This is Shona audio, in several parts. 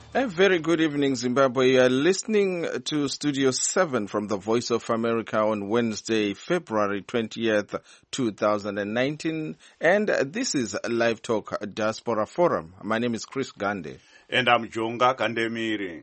A very good evening, Zimbabwe. You are listening to Studio 7 from the Voice of America on Wednesday, February 20th, 2019. And this is Live Talk Diaspora Forum. My name is Chris Gande. And I'm Jonga Kandemiri.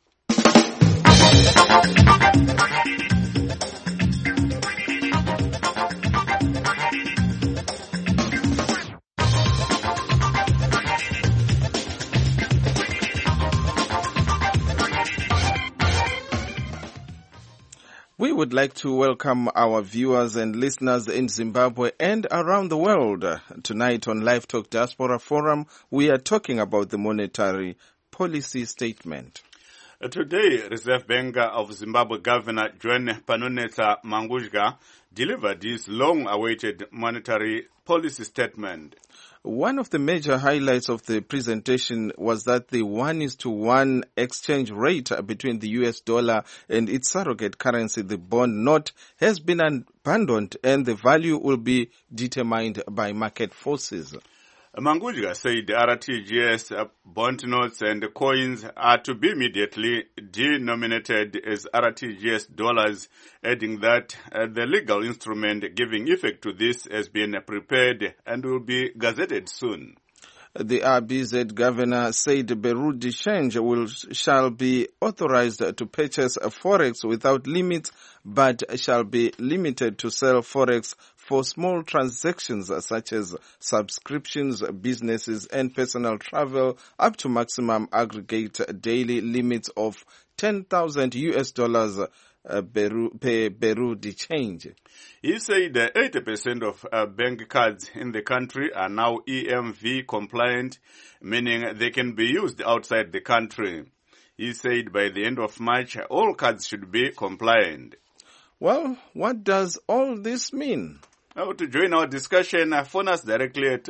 We would like to welcome our viewers and listeners in Zimbabwe and around the world. Tonight on Live Talk Diaspora Forum, we are talking about the monetary policy statement. Today, Reserve Bank of Zimbabwe Governor John Panonetsa Mangudya delivered his long-awaited monetary policy statement. One of the major highlights of the presentation was that the 1:1 exchange rate between the US dollar and its surrogate currency, the bond note, has been abandoned and the value will be determined by market forces. Mangudya said RTGS bond notes and coins are to be immediately denominated as RTGS dollars, adding that the legal instrument giving effect to this has been prepared and will be gazetted soon. The RBZ governor said Beru de Change shall be authorized to purchase forex without limits, but shall be limited to sell forex for small transactions such as subscriptions, businesses, and personal travel up to maximum aggregate daily limits of $10,000 Beru de Change. He said 80% of bank cards in the country are now EMV compliant, meaning they can be used outside the country. He said by the end of March, all cards should be compliant. Well, what does all this mean? Now, to join our discussion, phone us directly at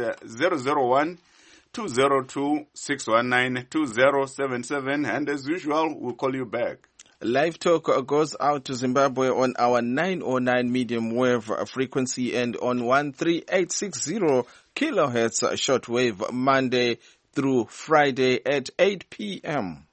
001-202-619-2077, and as usual, we'll call you back. Live Talk goes out to Zimbabwe on our 909 medium wave frequency and on 13860 kilohertz shortwave Monday through Friday at 8 p.m.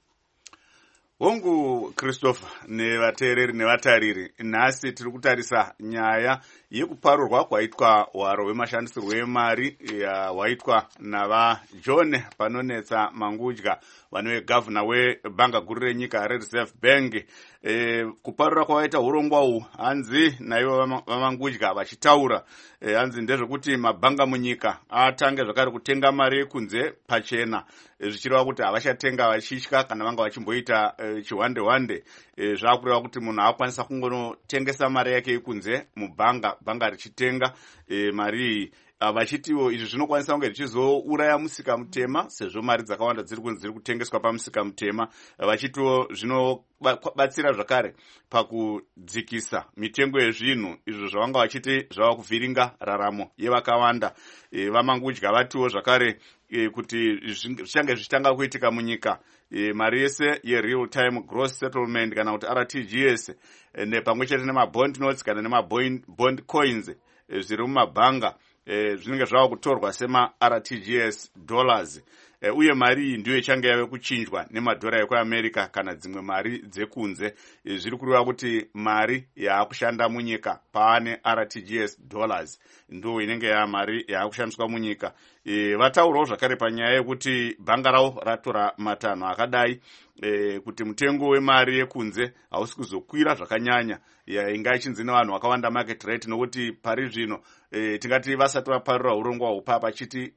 Hongu Christopher nevateereri nevatariri, nhasi tiri kutarisa nyaya yekuparurwa kwaitwa hwaro hwemashandisirwo emari hwaitwa navaJohn Panonetsa Mangudya, vanove gavhuna webhanga guru renyika reReserve Bank. Kuparura kwavaita urongwa uhu, hanzi naivo vaMangudya vachitaura, hanzi ndezvekuti mabhanga munyika atange zvakare kutenga mari yekunze pachena, zvichireva kuti havachatenga vachitya kana vanga vachimboita chihwande-hwande. Zvakureva kuti munhu akwanisa kungonotengesa mari yake yekunze mubhanga, bhanga richitenga mari iyi. Vachitiwo izvi zvinokwanisa kunge zvichizouraya musika mutema, sezvo mari dzakawanda dziri kunzi dziri kutengeswa pamusika mutema. Vachitiwo zvinobatsira zvakare pakudzikisa mitengo yezvinhu, izvo zvavanga vachiti zvava kuvhiringa raramo yevakawanda. VaMangudya vatiwo zvakare kuti zvichange zvichitanga kuitika munyika, mari yese yereal time gross settlement kana kuti RTGS nepamwe chete nemabond notes kana nemabond coins zviri mumabhanga zvinenge zvava kutorwa sema-RTGS dollars, uye mari iyi ndiyo ichange yave kuchinjwa nemadhora ekuAmerica kana dzimwe mari dzekunze. Zviri kureva kuti mari yaakushanda munyika paane RTGS dollars ndo inenge mari yaakushandiswa munyika. Vataurawo zvakare panyaya yekuti bhanga ravo ratora matanho akadai, kuti mutengo wemari yekunze hausi kuzokwira zvakanyanya, inga ichinzi nevanhu vakawanda market rate, nokuti pari zvino tingati vasati vaparura urongwa upa pachiti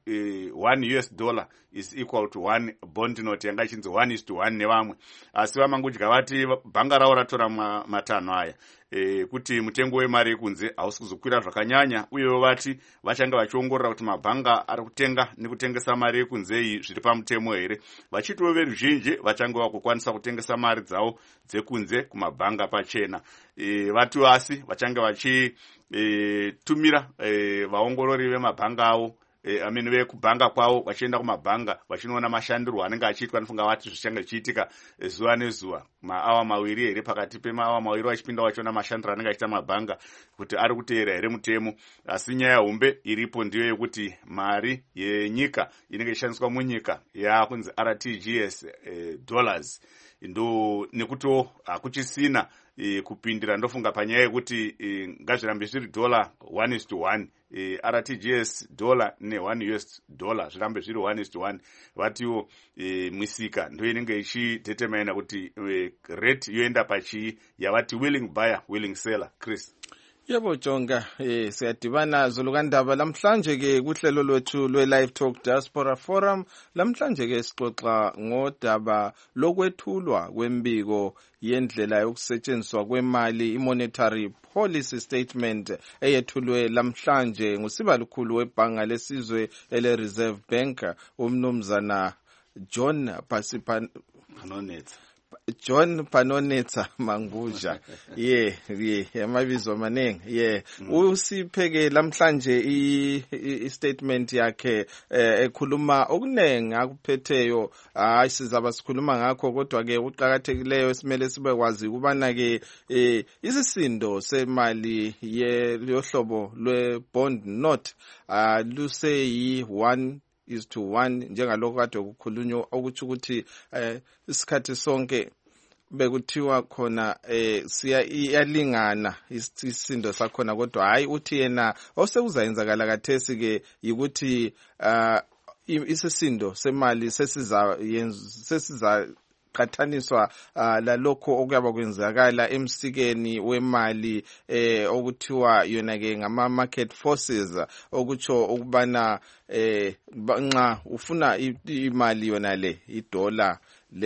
$1 is equal to 1 bond note, yanga ichinzi 1:1 nevamwe. Asi vaMangudya vati bhanga ravo ratora matanho aya, kuti mutengo wemari yekunze hausi kuzokwira zvakanyanya, uyewo vati vachange vachiongorora kuti mabhanga ari kutenga nekutengesa mari yekunze iyi zviri pamutemo here. Vachitiwo veruzhinji vachange vakukwanisa kutengesa mari dzavo dzekunze kumabhanga pachena. Vati asi vachange vachitumira vaongorori vemabhanga avo vekubhanga kwavo vachienda kumabhanga vachinoona mashandirwo anenge achiitwa. Anofunga vati zvichanga zvichiitika zuva nezuva, maawa maviri here, pakati pemaawa maviri vachipinda vachiona mashandiro anenge achiita mabhanga kuti ari kuteera here mutemo. Asi nyaya hombe iripo ndiyo yekuti mari yenyika inenge ichishandiswa munyika yakunzi RTGS dollars, ndo nekutiwo hakuchisina kupindira. Ndofunga panyaya yekuti ngazvirambe zviri $1:1, RTGS dollar ne$1 US zvirambe zviri $1:1. Vatiwo misika ndo inenge ichidetermina kuti rate yoenda pachii, yavati willing buyer willing seller. Chris. Yebo Jonga, siyadibana Zulukandaba lamhlanje ke kuhlelo lwethu lwe-Live Talk Diaspora Forum. Lamhlanje ke sixoxa ngodaba lokwethulwa kwembiko yendlela yokusetshenziswa kwemali, i-monetary policy statement eyethulwe lamhlanje ngusibalukhulu webhanga lesizwe ele-Reserve Bank, umnumzana John Panonetsa Manguja. Amabizo amaningi. Usipheke lamhlanje i-statement yakhe ekhuluma okunengi akuphetheyo. Hayi sizaba sikhuluma ngakho, kodwa ke uqhakathekileyo esimele sibe kwazi kubana ke isisindo semali yohlobo lwe-bond note luseyi 1:1 njengalokho kade kukhulunywa, okuthi ukuthi isikhathi sonke bekuthiwa khona iyalingana isisindo sakhona, kodwa hayi uthi yena osekuzayenzakala kathesi ke yikuthi isisindo semali sesiza qhathaniswa lalokho okuyaba kwenzakala emsikeni wemali okuthiwa yona ke ngama market forces, okutsho ukubana nxa ufuna imali yona le idola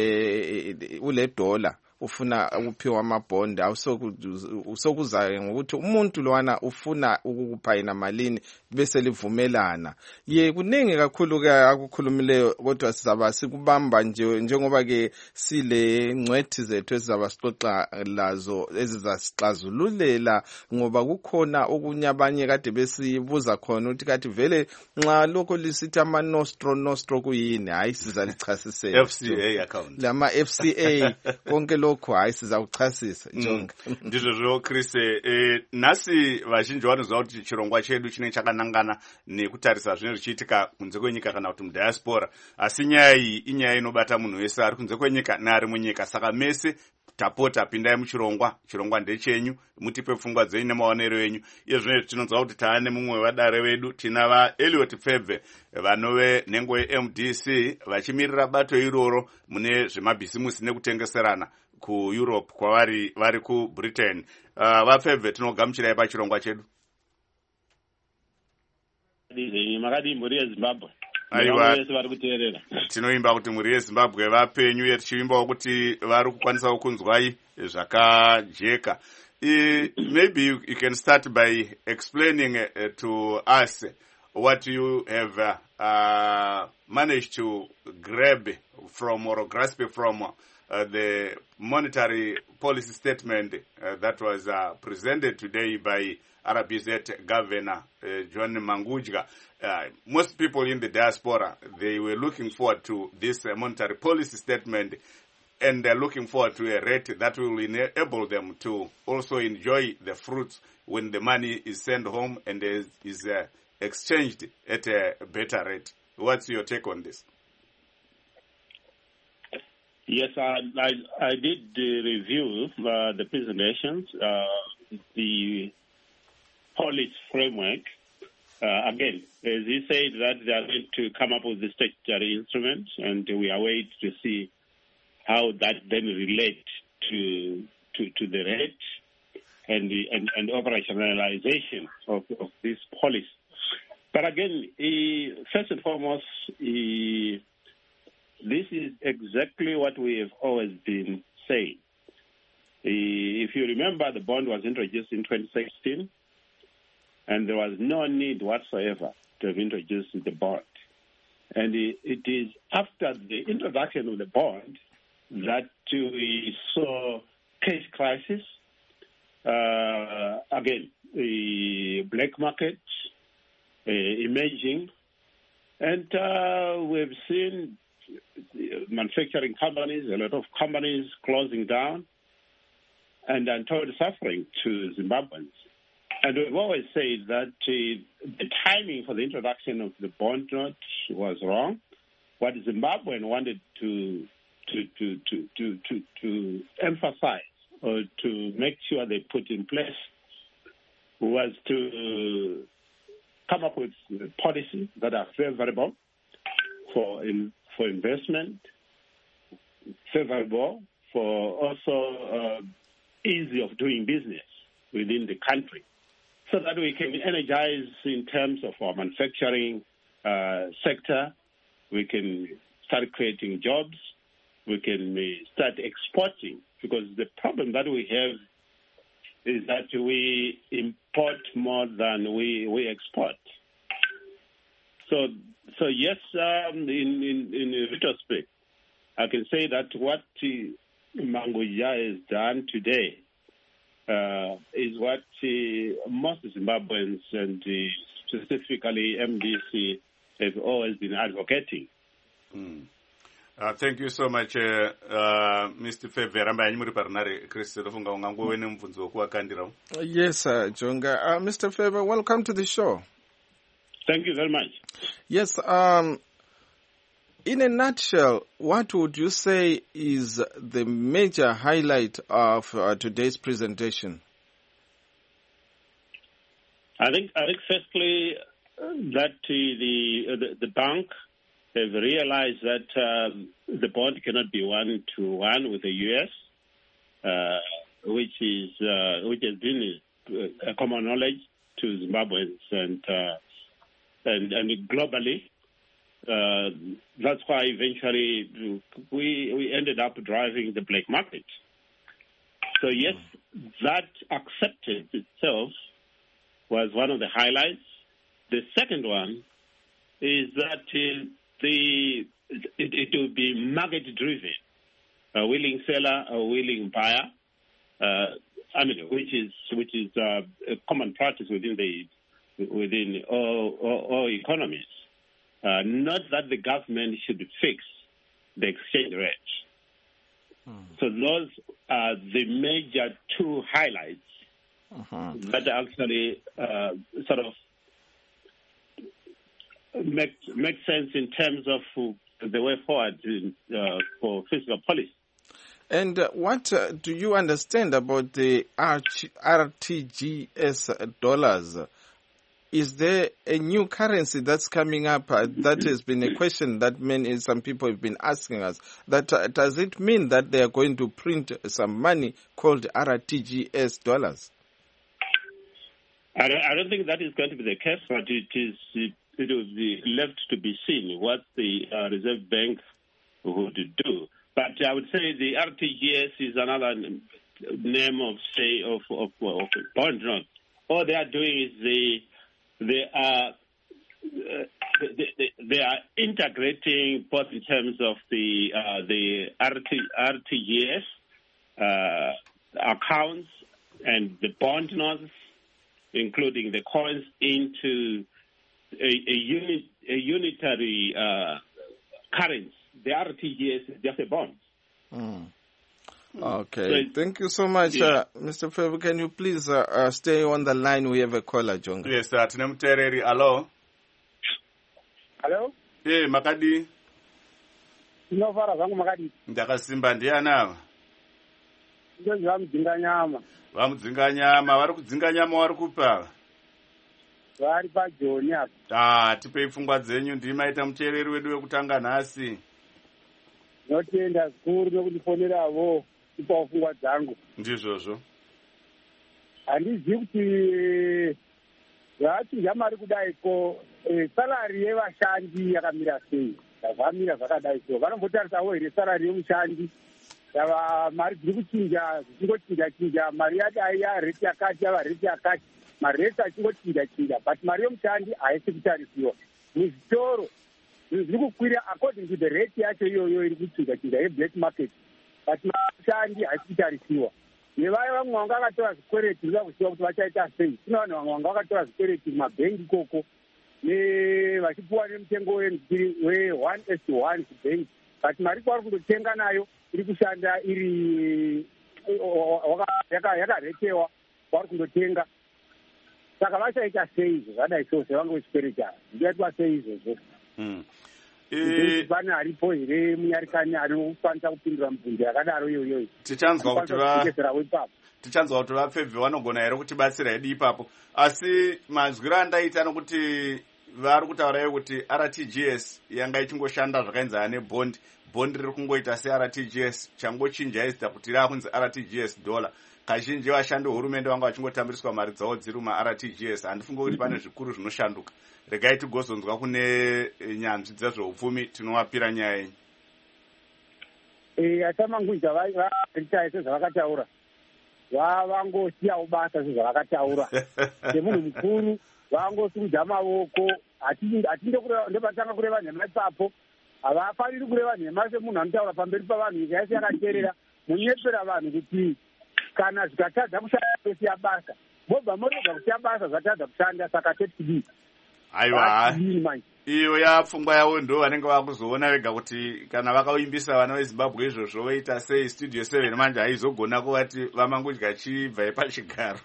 ule dollar ufuna ukuphiwa amabhondi, usokuzayo ngokuthi umuntu lowana ufuna ukukupha yena malini bese livumelana. Kuningi kakhulu ke akukhulumileyo, kodwa sizaba sikubamba njengoba ke sile ngcwethi zethu ezizaba sixoxa lazo ezizasixazululela, ngoba kukhona okunye abanye kade besibuza khona ukuthi kathi vele nxa lokho lisithi ama nostro kuyini. Hayi sizalichasisela FCA account, lama FCA konke lokho hayi sizawuchasisa Jonga. Ndizvo Chris, nasi vazhinji vanoziva kuti chirongwa chedu chinenge chakanangana nekutarisa zvinenge zvichiitika kunze kwenyika kana kuti mudiaspora, asi nyaya iyi inyaya inobata munhu wese ari kunze kwenyika neari munyika. Saka mese tapota pindai muchirongwa, chirongwa ndechenyu, mutipe pfungwa dzenyu nemaonero enyu. Iye zvino tinonzwa kuti taane mumwe wevadare vedu, tina vaEliot Pfebve vanove nhengo yeMDC vachimirira bato iroro mune zvemabhisimusi nekutengeserana kuEurope kwavari vari kuBritain. VaPfebve tinogamuchirai pachirongwa chedu. Makadi muri yeZimbabwe. Aiwa, tinoimba kuti muri yeZimbabwe vapenyu, tichivimbawo kuti vari kukwanisa kunzwai zvakajeka. Maybe you can start by explaining to us what you have managed to grab from or grasp from the monetary policy statement that was presented today by RBZ Governor John Manguja. Most people in the diaspora, they were looking forward to this monetary policy statement, and they're looking forward to a rate that will enable them to also enjoy the fruits when the money is sent home and is exchanged at a better rate. What's your take on this? Yes, I did review the presentations, the policy framework. Again, as you said, that they are going to come up with the statutory instruments, and we await to see how that then relates to the rate and operationalization of this policy. But again, first and foremost, this is exactly what we have always been saying. If you remember, the bond was introduced in 2016, and there was no need whatsoever to have introduced the bond. And it is after the introduction of the bond that we saw cash crisis, again, the black market emerging, And we've seen manufacturing companies, a lot of companies closing down and untold suffering to Zimbabweans. And we've always said that the timing for the introduction of the bond note was wrong. What Zimbabwean wanted to emphasize or to make sure they put in place was to come up with policies that are favorable for investment, favorable for also easy of doing business within the country, so that we can energize in terms of our manufacturing sector. We can start creating jobs. We can start exporting, because the problem that we have is that we import more than we export. So yes, in retrospect, I can say that what Mangudya has done today is what most Zimbabweans and specifically MDC have always been advocating. Thank you so much, Mr. Fevera. Yes, Jonga. Mr. Fevera, welcome to the show. Thank you very much. Yes, in a nutshell, what would you say is the major highlight of today's presentation? I think firstly that the bank have realized that the bond cannot be 1-to-1 with the U.S., which has been a common knowledge to Zimbabweans and globally. That's why eventually we ended up driving the black market. So yes, that acceptance itself was one of the highlights. The second one is that it will be market-driven, a willing seller, a willing buyer. Which is a common practice within all economies. Not that the government should fix the exchange rate. So those are the major two highlights that actually sort of make sense in terms of the way forward for fiscal policy. And what do you understand about the RTGS dollars? Is there a new currency that's coming up? That has been a question that some people have been asking us. That does it mean that they are going to print some money called RTGS dollars? I don't think that is going to be the case, but it will be left to be seen what the Reserve Bank would do. But I would say the RTGS is another name of bond note. All they are doing is they are integrating both in terms of the RTGS accounts and the bond notes, including the coins, into a unitary currency. The RTGS is just a bond. Okay. Thank you so much, Mr. Favor. Can you please stay on the line? We have a caller, Jonga. Yes, Tinemutereri. Hello. Hello. Hey, Makadi. Ndinofara zvangu Makadi. Ndakasimba ndiana. Ndozvi vamudzinga nyama. Vamudzinga nyama. Vari kudzinga nyama vari kupa. Vari paJoni apa. Tipei pfungwa dzenyu. Ndimaita muteereri wedu wekutanga nhasi. Ndinotenda zvikuru nokundifoneravo ipawo pfungwa dzangu. Ndizvozvo. Handizivi kuti zvachinja mari kudai ko salari yevashandi yakamira sei. Zvamira zvakadai so. Vanombotarisavo here salari yemushandi. Mari dziri kuchinja zvichingochinja mari yadai yareti yakati yava reti yakati. Mareti achingochinja but mari yemushandi haisi kutarisiwa. Muzvitoro zviri kukwira according to the rate yacho iyoyo iri kuchinja yeblack market, but mashandi haisi kutarisiwa. Nevaya vamwe vanga vakatora zvikwereti zvinoda kuziva kuti vachaita sei. Kune vanhu vamwe vanga vakatora zvikwereti mumabhengi ikoko vachipuwa nemutengo we1:1 kubhengi, but mari kwavari kundotenga nayo iri kushanda iri yakaretewa kwavari kundotenga. Saka vachaita sei izvo zvadai so sevange vechikwereta ndiyaitwa sei izvozvo? Pane aripo here munyarikani anokwanisa kupindura mibvunzo yakadaro iyoyo? Tichanzwa kuti vapfebve vanogona here kutibatsira hedu ipapo, asi mazwiro andaita nokuti vari kutaurayo kuti RTGS yanga ichingoshanda zvakaenzana nebhondi riri kungoita seRTGS, changochinja izita kuti raakunzi RTGS dollar. Kazhinji vashandi vehurumende vanga vachingotambiriswa mari dzavo dziri muRTGS. Handifunga kuti pane zvikuru zvinoshanduka. Regai tigozonzwa kune nyanzvi dzezveupfumi, tinovapira nyaya yenyu. Atamangudza vaita sezvavakataura, vavangosiyawo basa sezvavakataura. Semunhu mukuru vangosimudza maoko, ndobatanga kureva nhema ipapo. Havafaniri kureva nhema semunhu anotaura pamberi pavanhu, nyika yese yakateerera. Munyepera vanhu kuti kana zvikatadza kushanda tosiya basa, mobva morega kusiya basa zvatadza kushanda, saka tetidii. Aiwa, iyo yapfungwa yavo ndo vanenge vakuzoona vega kuti kana vakaimbisa vana veZimbabwe izvozvo voita sei. Studio 7 manje haizogona kuvati vamangudya chibva ipachigaro.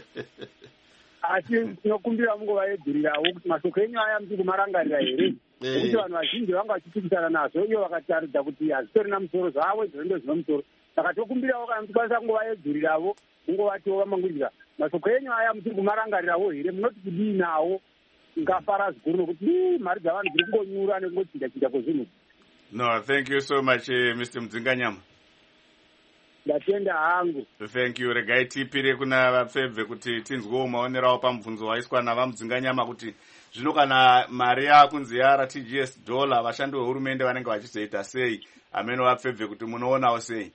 Asi tinokumbira mungovayedzurirawo kuti mashoko enyu aya muri kumarangarira here, nokuti vanhu vazhinji vanga vachipikisana nazvo, iyo vakataridza kuti hazitorina musoro zvavo, izvo ndo zvino musoro. Saka tokumbirawo kana mutikwanisa kungovayedzurirawo, mungovatiwo vamangudya mashoko enyu aya muri kumarangarirawo here, munoti kudii nawo? Ngafara zikuru nokuti mari dzavanhu dziri kungonyura nekungochinja kwezvinhu. No, thank you so much, Mr. Mudzinganyama. Ndatenda hangu. Thank you. Regai tipire kuna vapfebve kuti tinzwewo maonerawo pamubvunzo waiswa navamudzinganyama kuti zvino kana mari yakunzi yaRTGS dollar vashandi vehurumende vanenge vachizoita sei. Ameno vapfebve kuti munoonawo sei?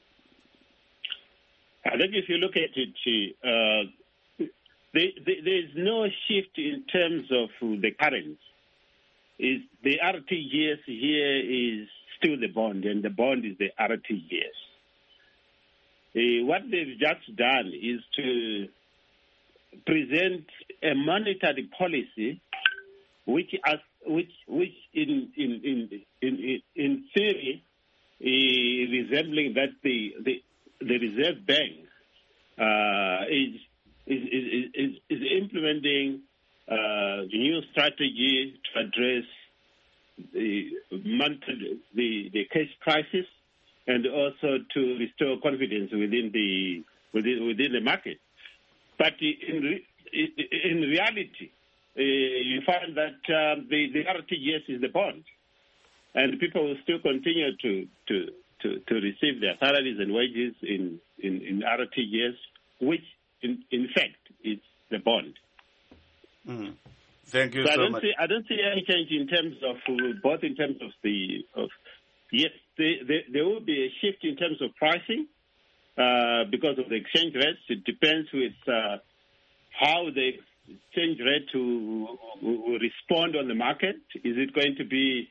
I think if you look at it, there's no shift in terms of the currency. The RTGS here is still the bond, and the bond is the RTGS. What they've just done is to present a monetary policy, which in theory resembling that the Reserve Bank is implementing the new strategy to address the cash crisis and also to restore confidence within the market. But in reality, you find that the RTGS is the bond, and people will still continue to receive their salaries and wages in RTGS, which in fact is the bond. Thank you so much. I don't see any change in terms of both in terms of yes, there will be a shift in terms of pricing because of the exchange rates. It depends with how the exchange rate will respond on the market. Is it going to be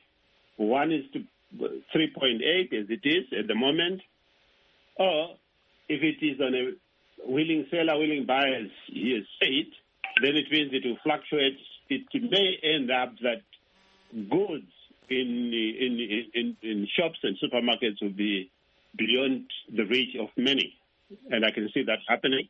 1:3.8 as it is at the moment, or if it is on a willing seller, willing buyer, as he has said, then it means it will fluctuate. It may end up that goods in shops and supermarkets will be beyond the reach of many, and I can see that happening.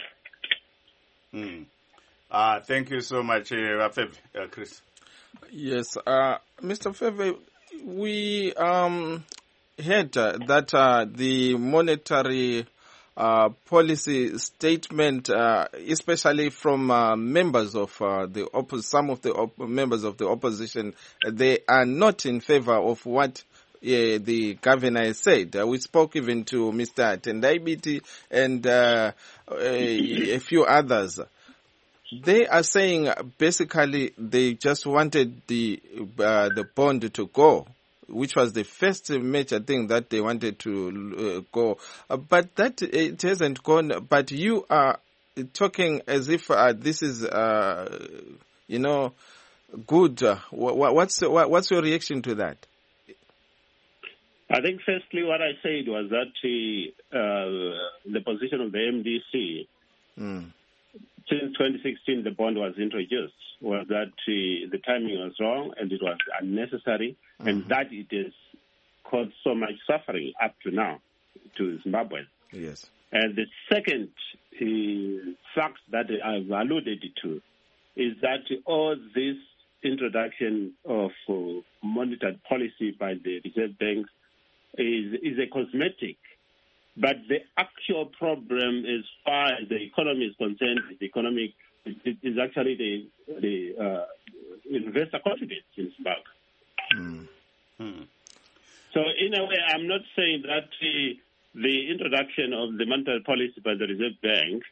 Thank you so much, Chris. Yes, Mr. Feve, we heard that the monetary policy statement, especially from members of some of the members of the opposition, they are not in favor of what the governor has said. We spoke even to Mr. Tendaibiti and a few others. They are saying basically they just wanted the bond to go, which was the first major thing that they wanted to go. But that it hasn't gone. But you are talking as if this is, good. What's your reaction to that? I think firstly what I said was that the position of the MDC since 2016 the bond was introduced was that the timing was wrong and it was unnecessary, and that it has caused so much suffering up to now to Zimbabwe. Yes. And the second fact that I've alluded to is that all this introduction of monetary policy by the Reserve Bank is a cosmetic. But the actual problem, as far as the economy is concerned, is actually the investor confidence in Zimbabwe. So in a way, I'm not saying that the introduction of the monetary policy by the Reserve Bank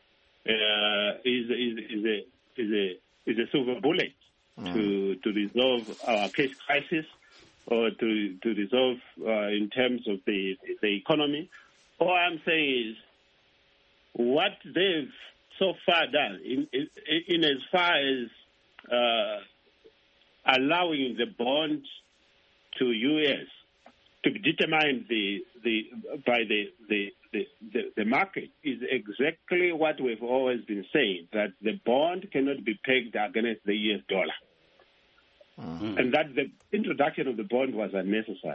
is a silver bullet to resolve our cash crisis or to resolve in terms of the economy. All I'm saying is what they've so far done in as far as allowing the bond to U.S. to be determined by the market is exactly what we've always been saying, that the bond cannot be pegged against the U.S. dollar. And that the introduction of the bond was unnecessary.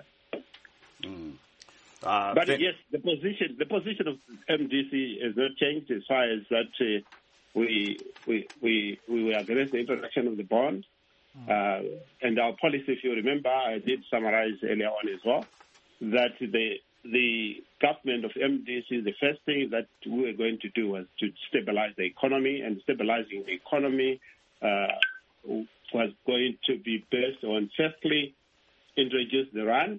But yes, the position of MDC has not changed as far as that we were against the introduction of the bond. And our policy, if you remember, I did summarize earlier on as well, that the government of MDC, the first thing that we were going to do was to stabilize the economy, and stabilizing the economy was going to be based on, firstly, introduce the rand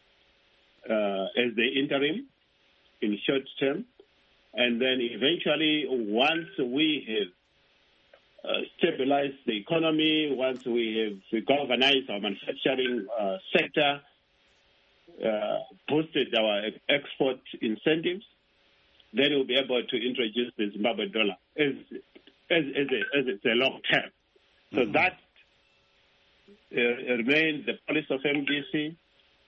as the interim in short term, and then eventually, once we have stabilized the economy, once we have galvanized our manufacturing sector, boosted our export incentives, then we'll be able to introduce the Zimbabwe dollar as it's a long term. So that remains the policy of MDC.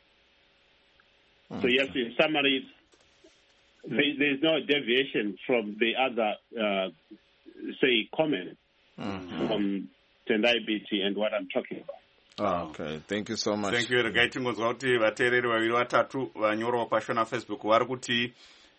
So yes, in summary, there's no deviation from the other, comment from Tendai BT and what I'm talking about. Okay, thank you so much. Thank you. Regai tingonzwa kuti vateereri vaviri vatatu vanyorawo pashona Facebook vari kuti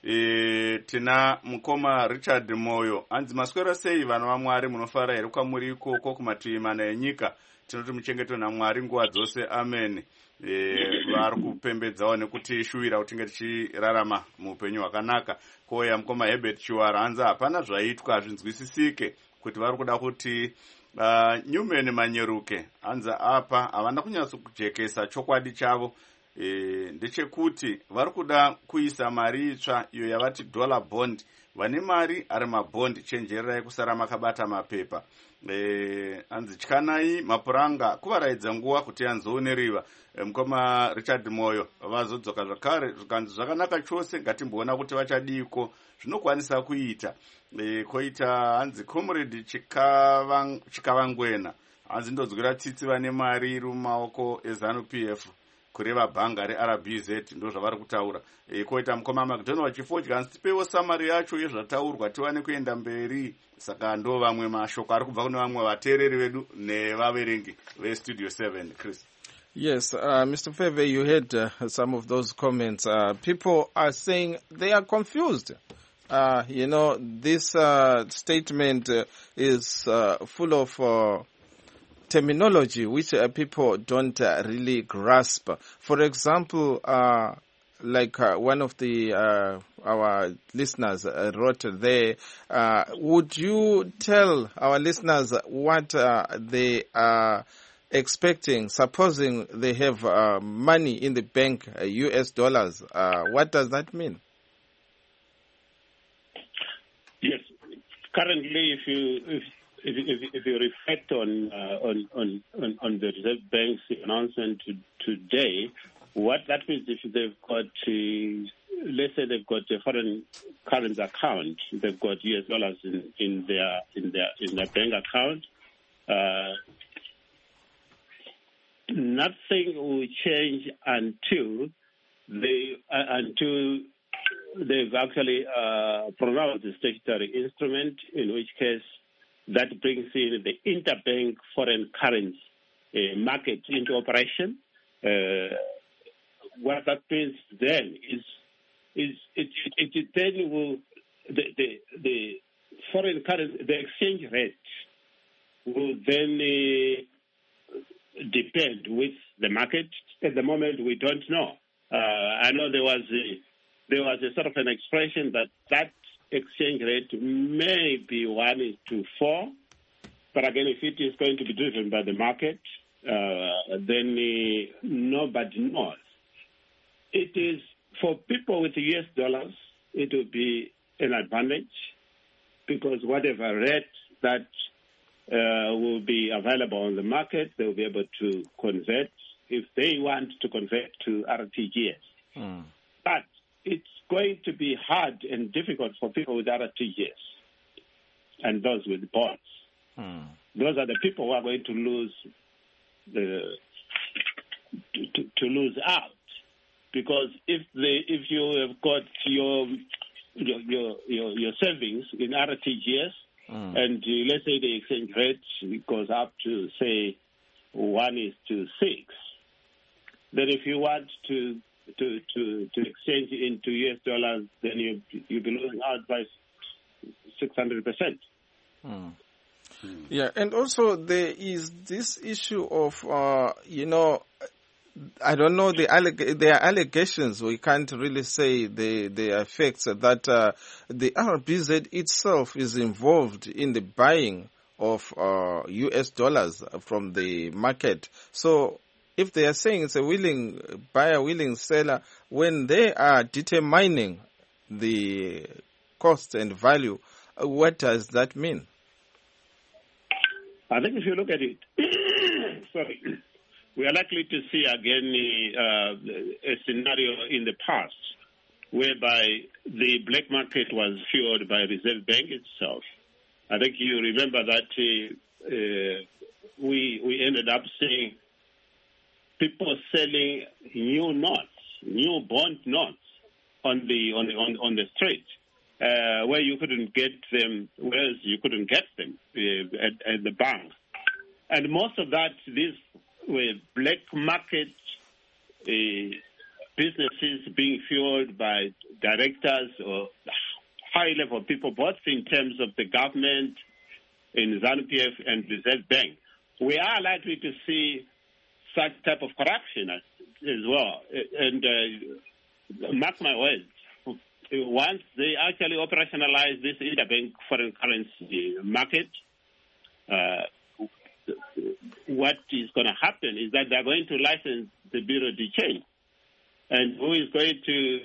tina mukoma Richard Moyo anzi maswera sei vana vaMwari munofara here kwamuri ikoko kumativi mana enyika tinoti muchengetwe naMwari nguva dzose amen. Vari kupembedzawo nekuti shuwira kuti tinge tichirarama muupenyu hwakanaka. Koya mukoma Herbert Chiwara anzi hapana zvaitwa hazvinzwisisike kuti vari kuda kuti Newman Manyeruke anzi apa havana kunyatsokujekesa chokwadi chavo ndechekuti vari kuda kuisa mari itsva iyo yavati dollar bond. Vane mari ari mabond, chenjererai kusara makabata mapepa. Anzi tyanai mapuranga kuvaraidza nguva kuti anzooneriwa. Mukoma Richard Moyo vazodzoka zvakare zvikanzi zvakanaka chose ngatimboona kuti vachadiko zvinokwanisa kuita. Koita hanzi Comrade Chikavangwena hanzi ndodzwira tsitsi vane mari iri mumaoko eZANU-PF kureva bhanga reRBZ ndo zvavari kutaura. Koita mukoma McDonald Chifodya hanzi tipewo samari yacho yezvataurwa tiwane kuenda mberi. Saka ndo vamwe mashoko ari kubva kune vamwe vateereri vedu nevaverengi veStudio 7. Chris. Yes, Mr. Feve, you heard some of those comments. People are saying they are confused. This statement is full of terminology which people don't really grasp. For example, like one of the our listeners wrote there, would you tell our listeners what they are expecting, supposing they have money in the bank, US dollars? What does that mean? Yes, currently, if you reflect on the Reserve Bank's announcement today, what that means, if they've got, let's say they've got a foreign currency account, they've got US dollars in their bank account, nothing will change until they've actually pronounced the statutory instrument, in which case that brings in the interbank foreign currency market into operation. What that means then is it then will the foreign currency, the exchange rate will then depend with the market. At the moment, we don't know. I know there was a sort of an expression that exchange rate may be 1:4, but again, if it is going to be driven by the market, then nobody knows. It is for people with US dollars, it will be an advantage because whatever rate that will be available on the market, they will be able to convert if they want to convert to RTGS. But it's going to be hard and difficult for people with RTGS and those with bonds. Those are the people who are going to lose to lose out, because if you have got your savings in RTGS and let's say the exchange rate goes up to say 1:6, then if you want to exchange into US dollars, then you'll be losing out by 600%. Yeah, and also there is this issue of, I don't know, there are allegations, we can't really say the effects, that the RBZ itself is involved in the buying of US dollars from the market. So if they are saying it's a willing buyer, willing seller, when they are determining the cost and value, what does that mean? I think if you look at it, we are likely to see again a scenario in the past whereby the black market was fueled by Reserve Bank itself. I think you remember that we ended up seeing people selling new notes, new bond notes on the street, where you couldn't get them, whereas you couldn't get them at the bank. And most of that, these were black market businesses being fueled by directors or high-level people, both in terms of the government, in ZANU-PF and Reserve Bank. We are likely to see such type of corruption as well. And mark my words, once they actually operationalize this interbank foreign currency market, what is going to happen is that they're going to license the Bureau de Change. And who is going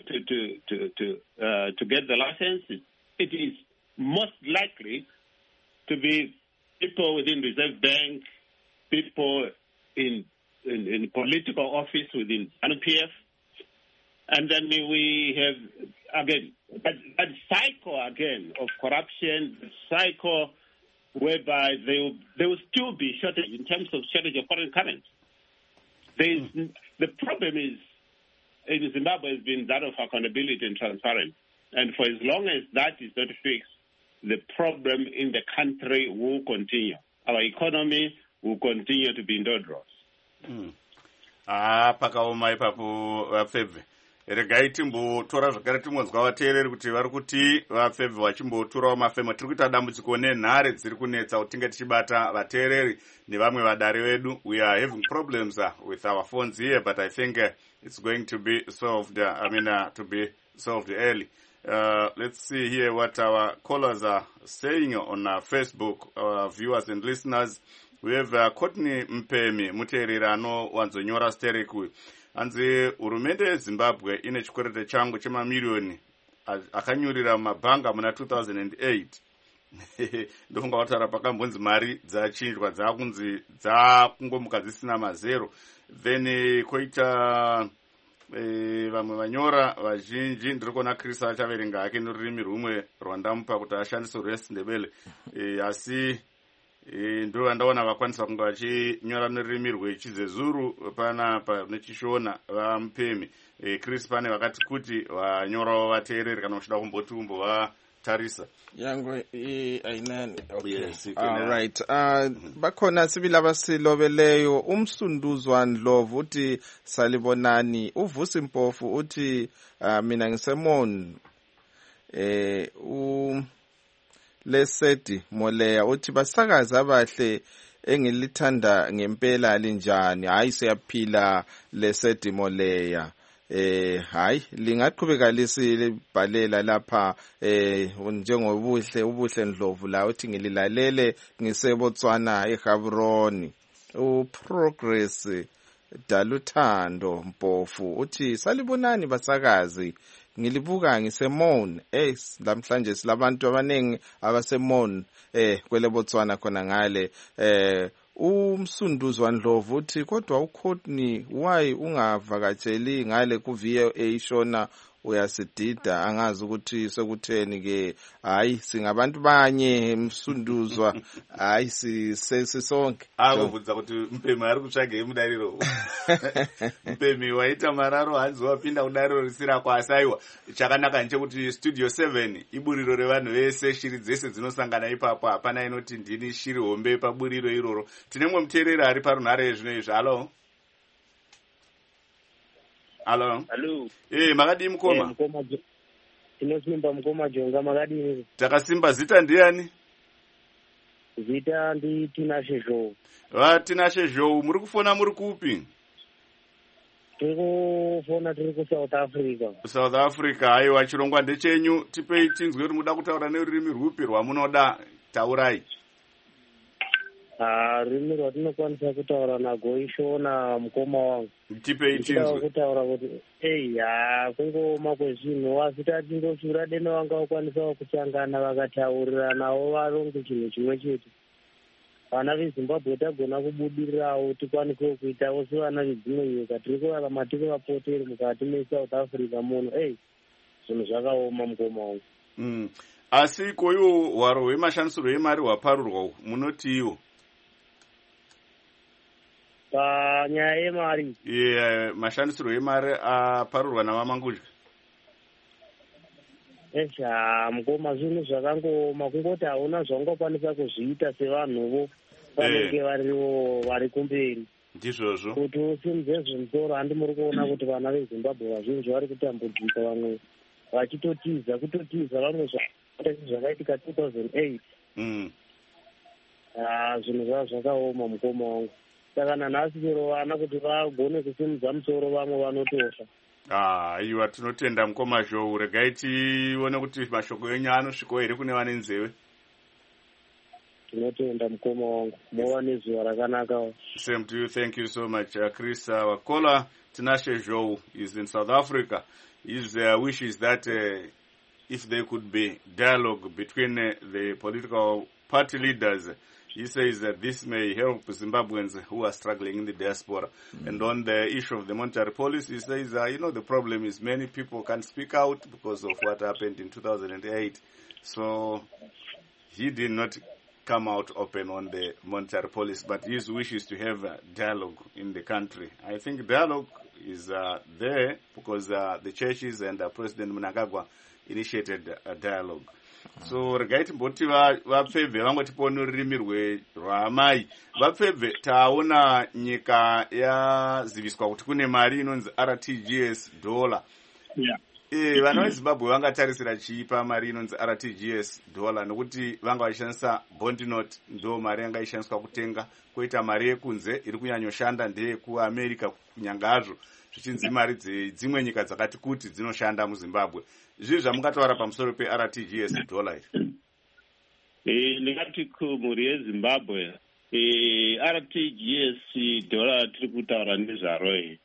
to get the license? It is most likely to be people within Reserve Bank, people in political office within ZANU-PF. And then we have, again, that cycle again of corruption, the cycle whereby there will still be shortage in terms of shortage of foreign currency. The problem is, in Zimbabwe has been that of accountability and transparency. And for as long as that is not fixed, the problem in the country will continue. Our economy will continue to be in doldrums. Pakaoma ipapo vapfebve. Regai timbotora zvakare timonzwa vateereri kuti vari kuti vapfebve vachimbotorawo mafemo. Tiri kuita dambudziko nenhare dziri kunetsa kuti tinge tichibata vateereri nevamwe vadare vedu. We are having problems with our phones here, but I think it's going to be solved. To be solved early. Let's see here what our callers are saying on Facebook, our viewers and listeners. We have Courtney Mpemi, muteereri anowanzonyora stereki. Anzi hurumende yeZimbabwe ine chikwerete changu chemamiliyoni akanyurira mumabhanga muna 2008. Ndofunga kutaura pakambonzi mari dzachinjwa dzakunzi dzakungomuka dzisina mazero. Then koita vamwe vanyora vazhinji ndiri kuona Chris achaverenga hake norurimi rumwe rwandamupa kuti ashandise rwesiNdebele, asi ndo vandaona vakwanisa kunge vachinyora nerurimi rwechizezuru panapa nechishona vaMupemi. Chris pane vakati kuti vanyorawo vateereri kana uchida kumboti umbova tarisa yangu ayinani. Okay. Yes, All right. Bakhona sibili abasilobeleyo. Umsunduzwa Ndlovu uthi salibonani. Uvusi Mpofu uthi mina ngisemon. Lesedi Moleya uthi basakaza abahle engilithanda ngempela alinjani. Hayi siyaphila Lesedi Moleya. Hayi lingaqhubeka lisibhalela lapha njengobuhle Ndlovu la uthi ngililalele ngisebotswana eGaborone. Progress Daluthando Mpofu uthi salibonani basakazi ngilibuka ngisemon. Lamhlanje silabantu abanengi abasemon kwele Botswana khona ngale. Umsunduzwa Ndlovu uthi kodwa uCourtney why ungavakatsheli ngale kuVOA ishona uyasidida angazi ukuthi sekutheni ke. Hayi singabantu banye Msunduzwa. Hayi sisonke akuvudza kuti Mpemi ari kutsvage yemudariro Mpemi waita mararo hanzi wapinda kudariro risira kwasaiwa. Chakanaka nchekuti Studio 7 iburiro revanhu vese shiri dzese dzinosangana ipapo hapana inoti ndini shiri hombe paburiro iroro. Tinemwe muteereri ari parunhare zvino izvi. Halo. Makadii mukoma? Tinosimba mukoma Jonga, makadii? Takasimba. Zita ndiani? Zita ndi Tinashe Zhou. Tinashe Zhou, muri kufona muri kupi? Tiri kufona tiri kuSouth Africa. South Africa, aiwa chirongwa ndechenyu. Tipei tinzwe kuti muda kutaura nerurimi rwupi rwamunoda taurai. Rurimi rwatinokwanisa kutaura narwo ishona mukoma wangu. Tipei tinzwe. Kutaura kuti kungoma kwezvinhu asi tatindosura deno vanga vakwanisawo kusangana vakatauriranawo varonge chinhu chimwe chete. Vana veZimbabwe tagona kubudirirawo tikwanisewo kuitawo sevana vedzimwe nyika. Tiri kurarama tiri vapoteri mukati meSouth Africa muno. Zvinhu zvakaoma mukoma wangu. Asi koiwo hwaro hwemashandisirwo emari hwaparurwa munotiwo? Panyaya yemari mashandisirwo emari aparurwa navamangudya. Mukoma zvinhu zvakangooma kungoti hauna zvaungakwanisa kuzviita sevanhuvo vanenge variwo vari kumberi. Ndizvozvo kuti usimudze zvimusoro. Handi muri kuona kuti vana veZimbabwe vazhinji vari kutambudzika, vamwe vachitotiza kutotiza vamwe zvakaitika 2008. Zvinhu zvava zvakaoma mukoma wangu. Saka nanhasi chero vana kuti vagone kusimudza musoro vamwe vanotofa. Aiwa tinotenda mukoma Zhou. Regai tione kuti mashoko enyu anosvikawo here kune vane nzeve. Tinotenda mukoma wangu. Mova nezuva rakanaka. Same to you. Thank you so much. Chris Wakola Tinashe Zhou is in South Africa. His wish is that if there could be dialogue between the political party leaders, he says that this may help Zimbabweans who are struggling in the diaspora. And on the issue of the monetary policy, he says, the problem is many people can't speak out because of what happened in 2008. So he did not come out open on the monetary policy, but his wish is to have a dialogue in the country. I think dialogue is there because the churches and President Mnangagwa initiated a dialogue. So regai timboti vapfebve vangotipawo rurimi rwamai. Vapfebve taona nyika yaziviswa kuti kune mari inonzi RTGS dollar. Vana veZimbabwe vangatarisira chiipa mari inonzi RTGS dollar nekuti vanga vachishandisa bond note, ndo mari yanga ishandiswa kutenga. Koita mari yekunze iri kunyanyoshanda ndeyekuAmerica kunyanga hazvo zvichinzi mari dzimwe nyika dzakati kuti dzinoshanda muZimbabwe. Zvizvi zvamungataura pamusoro peRTGS dollar iri? Ndingati kumhuri yeZimbabwe RTGS dollar tiri kutaura nezvaro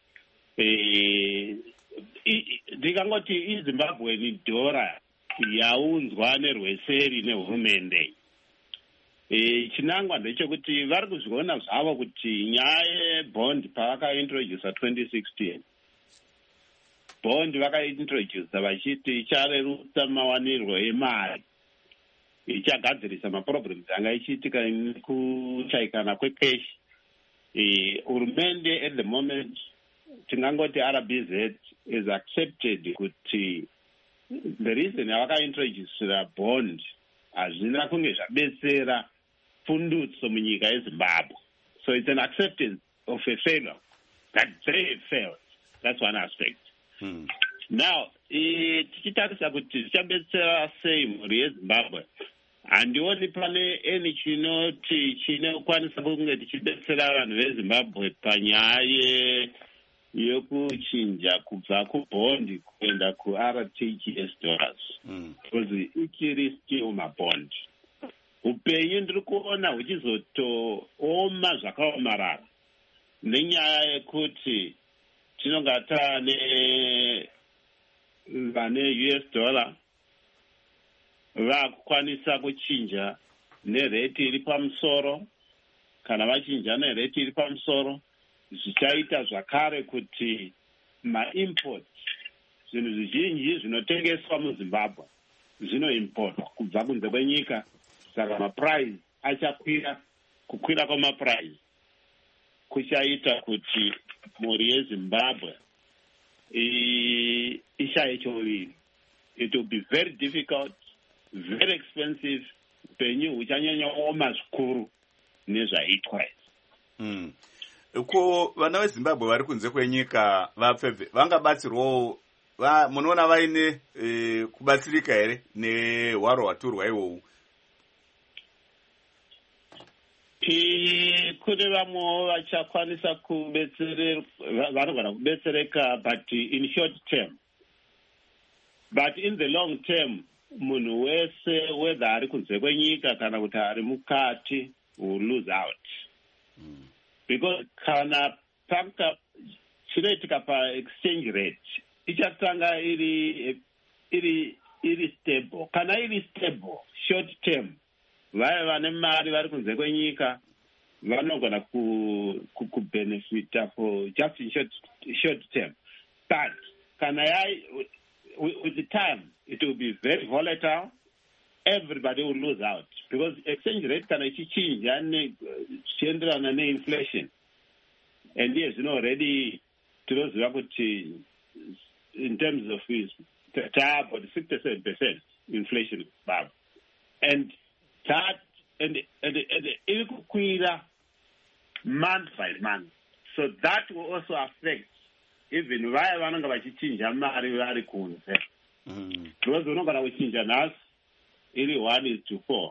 ndingangoti iZimbabwe ni dollar yaunzwa nerweseri nehurumende. Chinangwa ndechekuti vari kuzviona zvavo kuti nyaya yebond pavakaintrodusa 2016 bond vakaintrodusa vachiti icharerutsa mawanirwo emari, ichagadzirisa maproblems anga ichiitika nekushayikana kwekeshi. Hurumende at the moment tingangoti RBZ is accepted kuti the reason havakaintroducera bond hazvina kunge zvabetsera pfundutso munyika yezimbabwe. So it's an acceptance of a failure that they failed. That's one aspect. Now tichitarisa kuti zvichabetsera sei mhuri yezimbabwe, handioni pane eni chinoti chinokwanisa kunge tichibetsera vanhu vezimbabwe panyaya yekuchinja kubva kubhondi kuenda kuRTGS dollars, because ichiri still mabhondi. Upenyu ndiri kuona huchizotooma zvakaomarara nenyaya yekuti tinonga taane vane US dollar vakukwanisa kuchinja nereti iri pamusoro. Kana vachinja nereti iri pamusoro, zvichaita zvakare kuti maimport, zvinhu zvizhinji zvinotengeswa muzimbabwe zvinoimportwa kubva kunze kwenyika. Saka maprice achakwira. Kukwira kwamaprice kuchaita kuti mhuri yezimbabwe ishaye choviri. It will be very difficult, very expensive. Upenyu huchanyanyaoma zvikuru nezvaitwa izvi. Ko vana vezimbabwe vari kunze kwenyika vapfebve vangabatsirwawo, munoona vaine kubatsirika here nehwaro hwaturwa ihwohwu? Kune vamwewo vachakwanisa vanogona kubetsereka, but in short term. But in the long term, munhu wese whether ari kunze kwenyika kana kuti ari mukati will lose out. Because kana chinoitika pa-exchange rate ichatanga iri stable. Kana iri stable short term, vaya vane mari vari kunze kwenyika vanogona kubenefita for just in short term. But kana with the time it will be very volatile. Everybody will lose out because exchange rate kana ichichinja chienderana neinflation. And yes, already tinoziva kuti in terms of about 67% inflation, and that and iri kukwira month by month. So that will also affect even vaya vanonga vachichinja mari vari kunze. Because unogona kuchinja nhasi iri 1:4.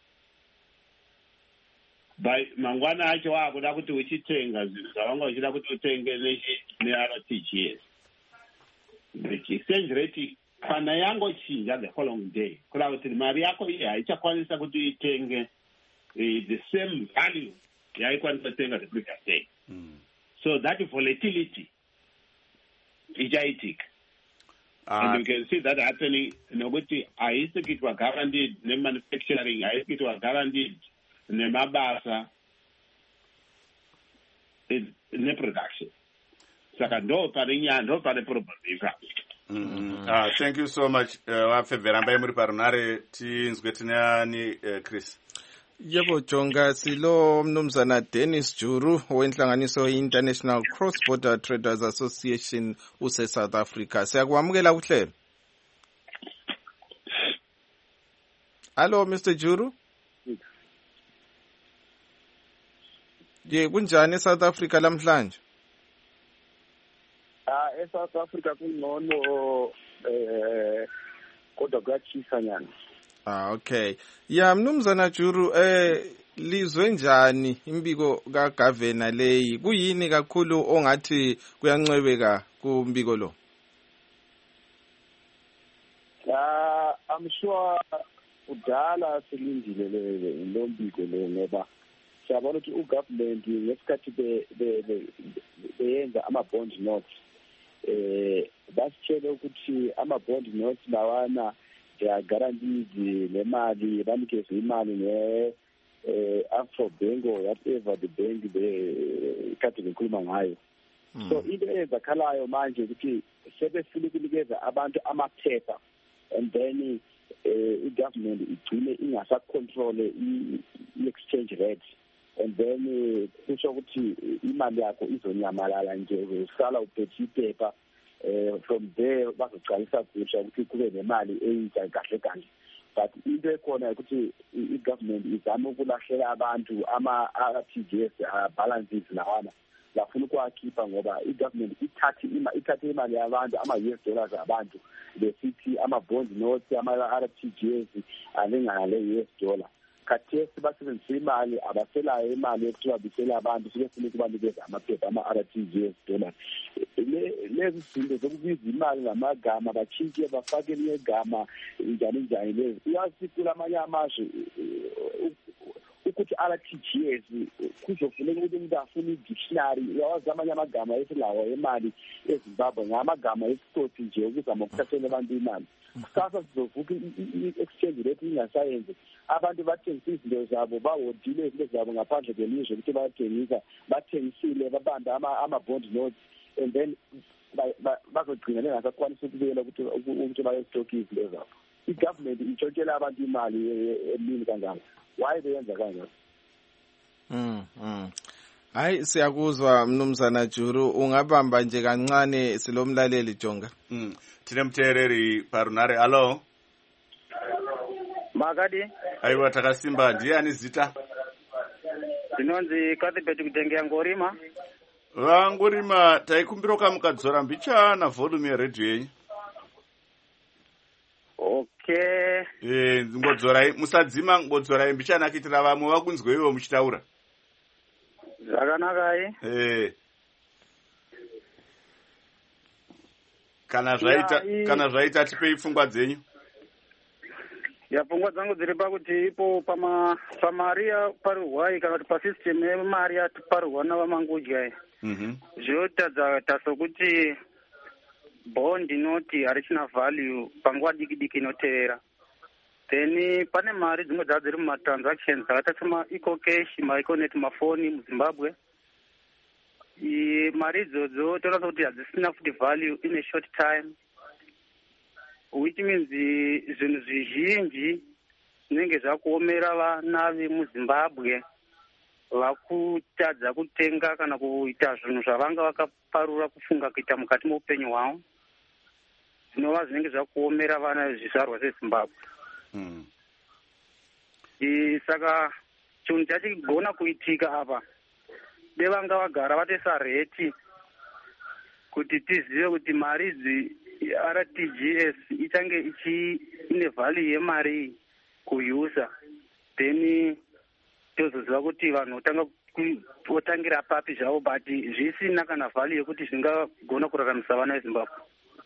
By mangwana acho waakuda kuti uchitenga zvinhu zvavanga uchida kuti utenge neRTGS. The exchange rate kana yangochinja the following day, kuda kuti mari yako iyi haichakwanisa kuti uitenge the same value yaikwanisa kutenga the previous day. So that volatility ichaitika. And you can see that happening. Nokuti haisi kuitwa guaranteed nemanufacturing, haisi kuitwa guaranteed nemabasa neproduction. Saka ndo pane problem ipapo. Thank you so much. Vapfebverambai muri parunare tinzwe tinani Chris. Yebo Jonga, silo mnumzana Dennis Juru wenhlanganiso International Cross Border Traders Association South Africa. Siyakwamukela kuhlelo. Hello Mr. Juru. Kunjani South Africa lamhlanje? South Africa kunono kodwa kuyachisa nyana. Okay. Ya mnumzana Juru, lizwe njani imbiko kaGovernor leyi? Kuyini kakhulu ongathi kuyancwebeka kumbiko lo? I'm sure udala silindile lo mbiko lo ngoba siyabona ukuthi ugovernment ngesikhathi beyenza ama-bond notes basitshele ukuthi ama-bond notes lawana they are guaranteed nemali, banikeze imali ne-Afrobank or whatever the bank kade bekhuluma ngayo. So into eyenzakhalayo manje ukuthi sebefuna ukunikeza abantu amaphepha, and then i-government igcine ingasacontrole i-exchange rate, and then kusho ukuthi imali yakho izonyamalala nje, usala uphethe iphepha from there bazoqalisa kusha ukuthi kube nemali eyintsha kahle kahle. But into ekhona ukuthi i-government izama ukulahlela abantu ama-RTGS balances lawana bafuna ukwakhipha ngoba i-government ithathe imali yabantu ama-US dollars abantu besithi ama-bond notes ama-RTGS alingana le-US dollar. Khathesi basebenzisa imali abaselayo imali yokuthiwa bisela abantu sebefuna ukubanikeza amaphepha ama-RTGS dollars. Lezi zinto zokubiza imali ngamagama batshintshe bafake elinye igama njani lezi uyazi kulamanye amazwe ukuthi RTGS kuzofuneka ukuthi umuntu afune i-dictionary uyawazi amanye amagama esilawo emali eZimbabwe ngamagama esitoti nje ukuzama ukuthathela abantu imali. Kusasa sizovuka i-exchange rate ingasayenzi abantu bathengisa izinto zabo bahodile izinto zabo ngaphandle kwelizwe ukuthi bayathengisa bathengisile babanda ama-bond notes and then bazogcina bengasakwanisa ukubuyela ukuthi bayostokha izinto zabo. I-government itshontshela abantu imali emini kangaka. Why beyenza kangaka? Hayi siyakuzwa mnumzana Juru, ungabamba nje kancane silomlaleli Jonga. Tine mteereri parunare. Alo Makadi. Aiwa takasimba. Ndiani zita? Ndinonzi Kathibeti kutengea Ngorima. Ngorima taikumbiroka mukadzora mbichana volume yeredio yenyu. Okay. Ngodzorai musadzima ngodzorai mbichana kitira vamwe vakunzwe ivo muchitaura. Zvakanaka Kana zvaita tipei pfungwa dzenyu. Pfungwa dzangu dziri pakuti ipo pamari yaparirwa kana kuti pasystem yemari yatiparirwa navamangudya zvotadza sokuti bond inoti harichina value panguva diki diki inotevera. Then pane mari dzimwe dzava dziri mumatransactions dzakaita sema-eco cash, ma-econet, mafoni muZimbabwe. Mari idzodzo tonoona kuti hadzisina futi value in a short time, which means zvinhu zvizhinji zvinenge zvakuomera vana vemuZimbabwe vakutadza kutenga kana kuita zvinhu zvavanga vakaparura kufunga kuita mukati meupenyu hwavo, zvinova zvinenge zvakuomera vana vezvizvarwa zveZimbabwe. Saka chinhu chachigona kuitika apa devanga vagara vatesa reti kuti tizive kuti mari idzi RTGS ichange ine value yemari kuyusa, then tozoziva kuti vanhu votangira papi zvavo, but zvisina kana value yekuti zvingagona kuraramisa vana veZimbabwe.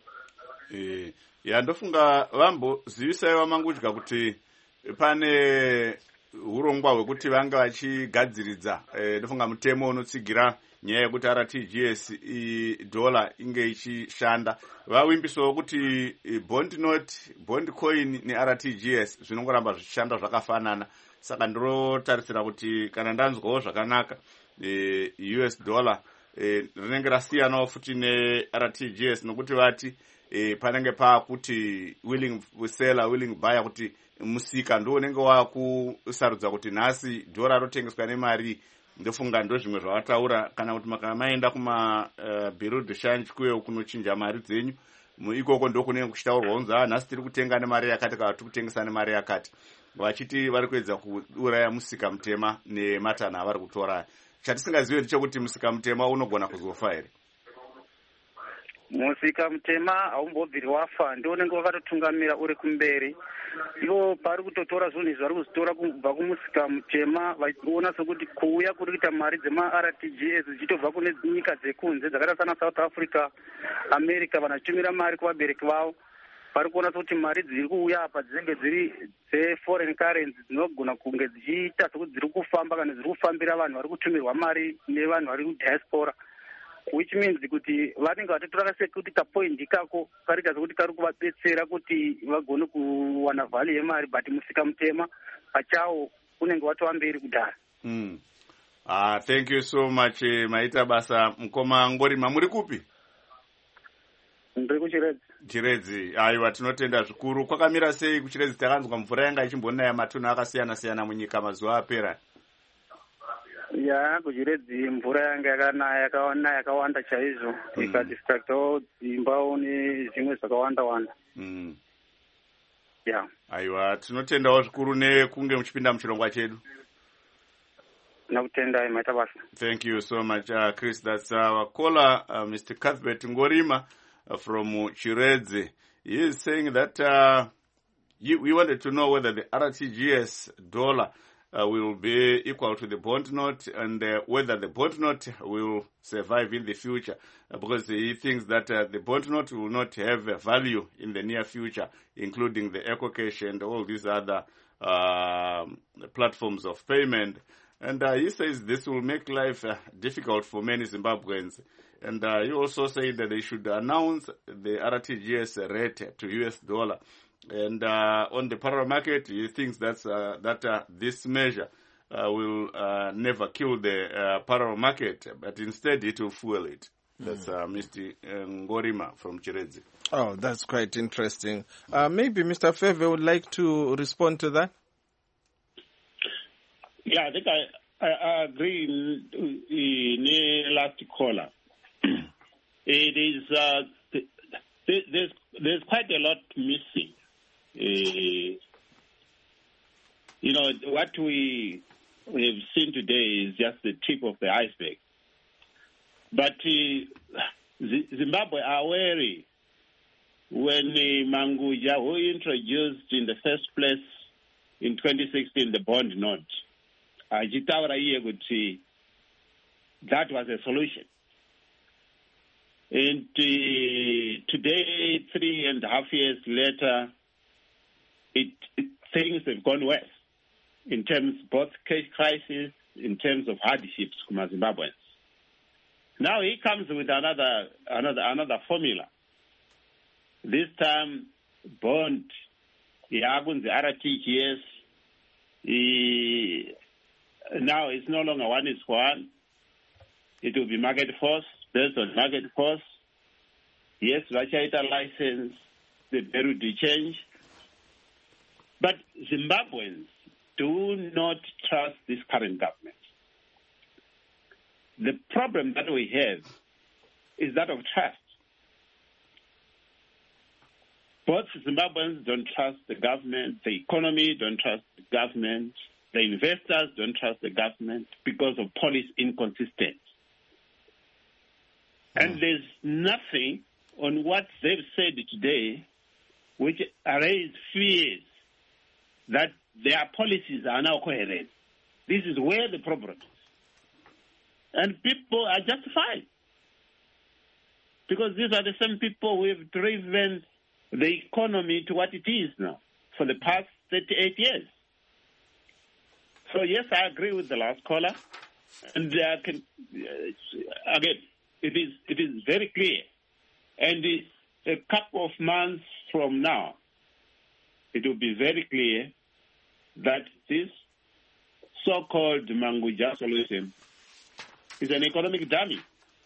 Ndofunga vambozivisai vamangudya kuti pane urongwa hwekuti vanga vachigadziridza ndofunga mutemo unotsigira nyaya yekuti RTGS dollar inge ichishanda. Vawimbisawo kuti bond note, bond coin neRTGS zvinongoramba zvichishanda zvakafanana. Saka ndinotarisira kuti kana ndanzwawo zvakanaka US dollar rinenge rasiyanawo futi neRTGS nokuti vati panenge pakuti willing seller willing buyer, kuti musika ndo unenge wakusarudza kuti nhasi dhora rotengeswa nemari. Ndofunga ndo zvimwe zvavataura. Kana kuti makana maenda kuma-bureau de change kuyo kunochinja mari dzenyu, ikoko ndo kunenge kuchitaurwa kunzi nhasi tiri kutenga nemari yakati kana tiri kutengesa nemari yakati, vachiti vari kuedza kuuraya musika mutema nematana avari kutora. Chatisingazivi ndechekuti musika mutema unogona kuzofa here. Musika mutema haumbobviri wafa, ndio unenge wakatotungamira uri kumberi. Ivo pari kutotora zvinhu izvi vari kuzitora kubva kumusika mutema vachiona sokuti kuuya kuri kuita mari dzema-RTGS dzichitobva kune nyika dzekunze dzakaita sana South Africa, America, vanachitumira mari kuvabereki vavo. Pari kuona sokuti mari dziri kuuya apa dzinenge dziri dze-foreign currency dzinogona kunge dzichiita sokuti dziri kufamba kana dziri kufambira vanhu vari kutumirwa mari nevanhu vari kudiaspora, which means kuti vanenge vatotora sekuti kapoindi kako karita sokuti kari kuvabetsera kuti vagone kuwana vhali yemari, but musika mutema pachawo unenge watova mberi kudhara. Thank you so much. Maita basa mukoma Ngorima. Muri kupi? Ndiri kuChiredzi. Chiredzi. Aiwa, tinotenda zvikuru. Kwakamira sei kuChiredzi? Takanzwa mvura yanga ichimbonaya matunhu akasiyana siyana munyika mazuva apera. ya kuchiredzi mvura yanga yakanaya yakawanda chaizvo ikadistractawo dzimbawo nezvimwe zvakawanda-wanda. Yeah. Aiwa, tinotendawo zvikuru nekunge muchipinda muchirongwa chedu. Nakutendai maita basa. Thank you so much, Chris. That's our caller, Mr. Cuthbert Ngorima from Chiredzi. He is saying that we wanted to know whether the RTGS dollar will be equal to the bond note and whether the bond note will survive in the future, because he thinks that the bond note will not have a value in the near future, including the EcoCash and all these other platforms of payment. And he says this will make life difficult for many Zimbabweans. And he also said that they should announce the RTGS rate to US dollar. And on the parallel market, he thinks that this measure will never kill the parallel market, but instead it will fuel it. That's Mr. Ngorima from Chiredzi. Oh, that's quite interesting. Maybe Mr. Feve would like to respond to that? Yeah, I think I agree in the last caller. It is there's quite a lot missing. What we have seen today is just the tip of the iceberg. But Zimbabwe are wary when Manguja, who introduced in the first place in 2016 the bond note, that was a solution. And today, 3.5 years later, things have gone worse in terms of both cash crisis, in terms of hardships for Zimbabweans. Now he comes with another formula. This time, bond, the RTGS, now it's no longer 1:1. It will be market force, based on market force. Yes, Russia is a license, the Peru will change. But Zimbabweans do not trust this current government. The problem that we have is that of trust. Both Zimbabweans don't trust the government, the economy don't trust the government, the investors don't trust the government because of policy inconsistency. And there's nothing on what they've said today which raise fears that their policies are now coherent. This is where the problem is. And people are justified. Because these are the same people who have driven the economy to what it is now for the past 38 years. So yes, I agree with the last caller. And again, it is very clear. And a couple of months from now, it will be very clear that this so-called Manguja solution is an economic dummy.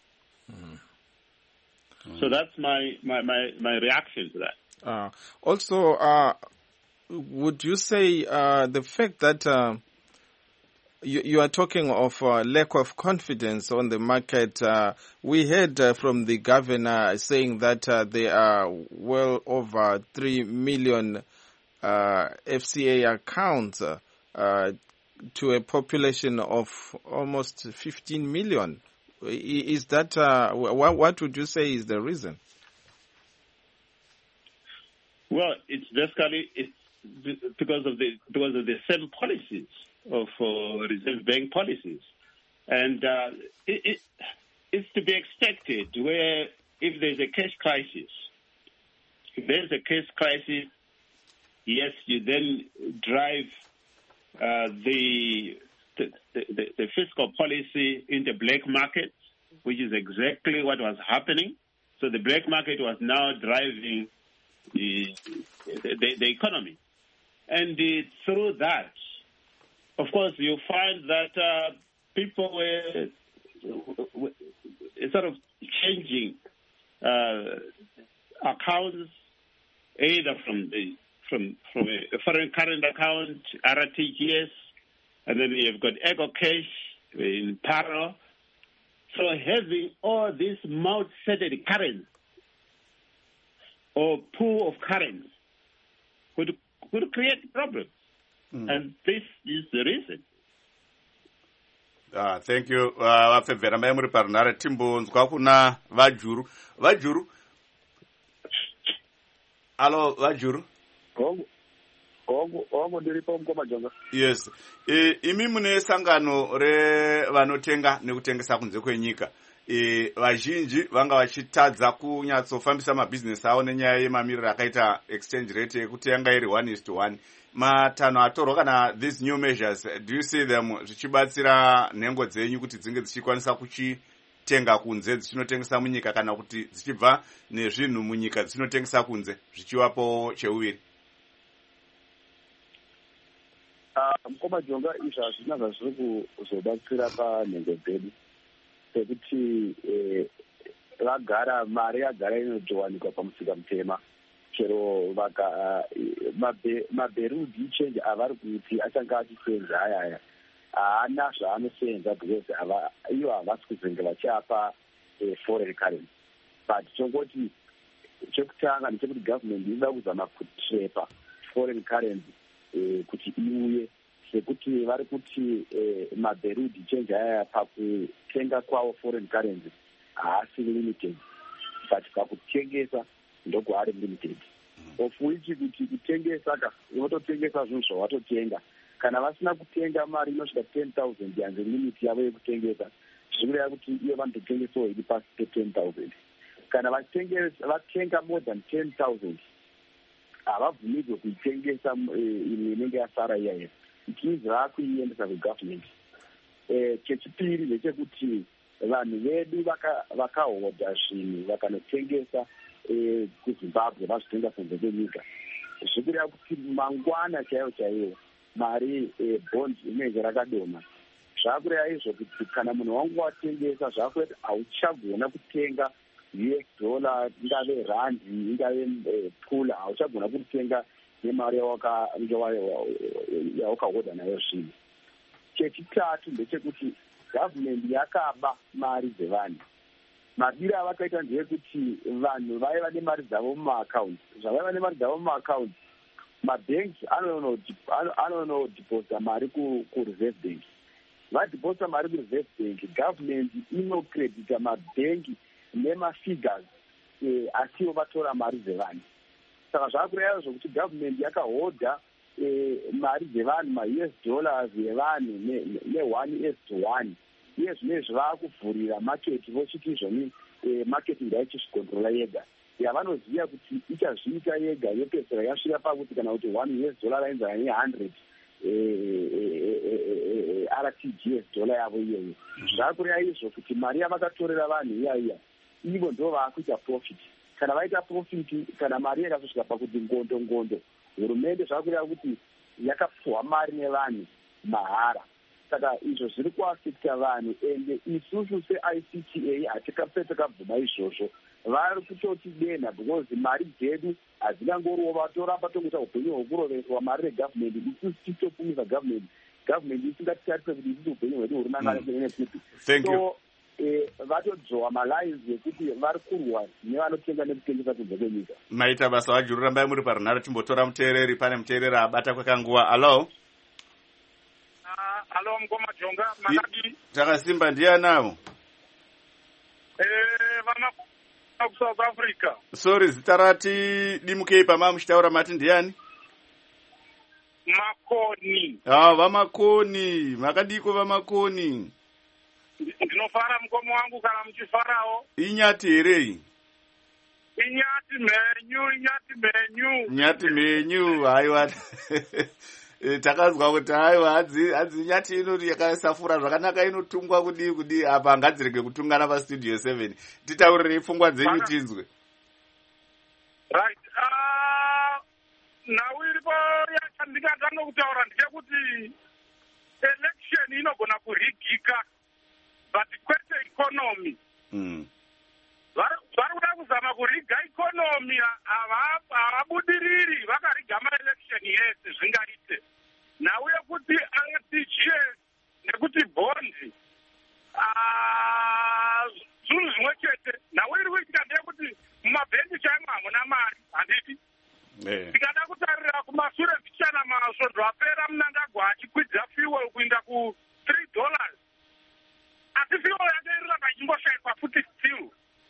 So that's my reaction to that. Also, would you say the fact that you are talking of lack of confidence on the market? We heard from the governor saying that there are well over 3 million FCA accounts to a population of almost 15 million. Is that what would you say is the reason? Well, it's basically because of the same policies of Reserve Bank policies, and it's to be expected. Where if there's a cash crisis, yes, you then drive the fiscal policy into black market, which is exactly what was happening. So the black market was now driving the economy. And through that, of course, you find that people were sort of changing accounts, either from a foreign current account, RTGS, and then you've got EcoCash, in parallel. So having all these multi-threaded currents or pool of currents could create problems. And this is the reason. Thank you. Vapfebvera mai muri parunhare timbonzwa kuna Vajuru. Vajuru. Hello, Vajuru. Yes. Imi mune sangano revanotenga nekutengesa kunze kwenyika. Vazhinji vanga vachitadza kunyatsofambisa mabhizinesi avo nenyaya yemamiriro akaita exchange rate yekuti yanga iri 1:1. Matanho atorwa kana these new measures, do you see them zvichibatsira nhengo dzenyu kuti dzinge dzichikwanisa kuchitenga kunze dzichinotengesa munyika kana kuti dzichibva nezvinhu munyika dzichinotengesa kunze zvichiwapo cheuviri? Mukoma Jonga, izvi hazvina zvazviri kuzobatsira panhengo dzedu sekuti vagara mari yagara inotowanikwa pamusika mutema. Chero maberudi change avari kuti achanga achisenza ayaya haana zvaanosenza because ivo havasi kuzenge vachiapa foreign currency. But chongoti chekutanga ndechekuti government inoda kuzama kutrepa foreign currency kuti iuye, sekuti vari kuti maberudi change ayaya pakutenga kwavo foreign currency haasi limited, but pakutengesa ndokwaari limited. Of which kuti kutengesa unototengesa zvinhu zvawatotenga, kana vasina kutenga mari inosvika 10,000 yanze limit yavo yekutengesa, zvikureva kuti iyo vanototengesawo iri pasi pe10,000. Kana vatenga more than 10,000 havabvumirwe kuitengesa imwe inenge yasara iyaya, itinzi vaakuiendesa kugovernment. Chechipiri ndechekuti vanhu vedu vakahodha zvinhu vakanotengesa kuZimbabwe vazvitenga kunze kwenyika, zvikureva kuti mangwana chaiwo mari bond inenge rakadonha. Zvakureva izvo kuti kana munhu wangu watengesa zvakureva kuti hauchagona kutenga US dollar, ingave randi, ingave pula, hauchagona kutenga nemari yawakahodha nayo zvinhu. Chechitatu ndechekuti government yakaba mari dzevanhu. Mabiro avakaita ndeyekuti vanhu vaiva nemari dzavo mumaakaunti. Zvavaiva nemari dzavo mumaakaunti, mabhengi anonodhiposita mari kureserve bank. Vadhiposita mari kureserve bank, government inokredita mabhengi nemafigures asiwo vatora mari dzevanhu. Saka zvakureva zvokuti government yakahodha mari dzevanhu, ma-US dollars evanhu ne1:1. Uye zvinezvi vaakuvhurira maketi vochiti izvoni maketi ngaichisvikontrola yega. Yavanoziva kuti ichazviita yega yopedzera yasvika pakuti kana kuti $1 ainzana ne100 RTGS dollar yavo iyoyo. Zvakureva izvo kuti mari yavakatorera vanhu iyaiya ivo ndo vaakuita profit. Kana vaita profit, kana mari yakazosvika pakuti ngondo hurumende zvakureva kuti yakapfuwa mari nevanhu mahara. Saka izvo zviri kuafekta vanhu, ende isusu se-ICTA hatikapedza kabvuma izvozvo. Vari kutoti dena because mari dzedu hadzingangoriwo vatoramba tongoita upenyu hwekuroveswa mari regovernment. Isusu tichitopfumisa government isingatitarisa kuti isusu upenyu hwedu huri nanganeekuti. So vatodzowa malines ekuti vari kurwa nevanotenga nekutengesa kunze kwenyika. Maita basa Vajuru, rambai muri parunhare timbotora muteereri. Pane muteereri abata kwakanguva. Hello. Hello, Mukoma Jonga, makadi. Takasimba ndianawo. Vana South Africa. Sorry, zita rati dimukei pama muchitaura mati ndiani? Makoni. Vamakoni. Makadiko vamakoni. Ndinofara mukoma wangu kana muchifarawo. Inyati here? Inyati menyu. Haiwa. Takazwa kuti haiwa hadzi nyati ino yakasafura zvakanaka, inotungwa kudi apa ngadzirege kutungana pastudio 7. Titaurirei pfungwa dzenyu tinzwe. Right. Nhau iripo yachandingatanga kutaura ndechekuti election inogona kurigika, but kwete economy. Vari kuda kuzama kuriga ikonomi, havabudiriri vakariga maelection yese zvingaite. Nhau yekuti RTGS nekuti bondi tikada kutarira kumashure zvichana masvondo apera Mnangagwa achikwidza fuel kuinda ku$3 asi fuel yakairira kachimboshaikwa futi still.